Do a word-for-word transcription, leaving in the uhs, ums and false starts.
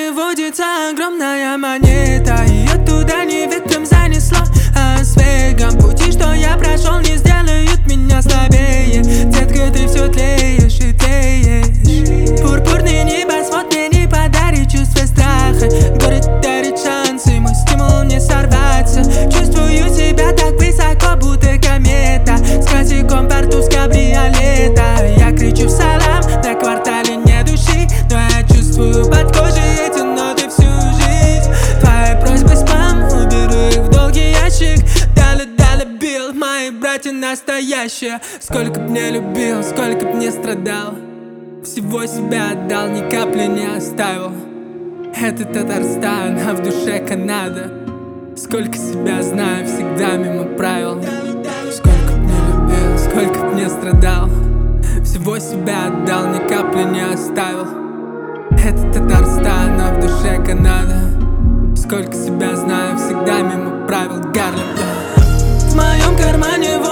кармане водится огромная монета. Ее туда не ветром занесло, а с веком пути, что я прошел, не сделают меня слабее. Детка, ты все тлеешь и тлеешь. Пурпурный небосвод мне не подарит чувство страха. Город дарит шансы, мой стимул не сорваться. Чувствую себя так высоко, будто комета, с косяком борту с кабриолета. Я кричу в салам, на квартале нет души, но я чувствую под кожей эти ноты всю жизнь. Твои просьбы спам, уберу их в долгий ящик. Дали, дали бил, мои братья настоящие. Сколько б не любил, сколько б не страдал, всего себя отдал, ни капли не оставил. Это Татарстан, а в душе Канада. Сколько себя знаю, всегда мимо правил. Сколько б не любил, сколько б не страдал, всего себя отдал, ни капли не оставил. Это Татарстан, а в душе Канада. Сколько себя знаю, всегда мимо правил. Гарлем. В моем кармане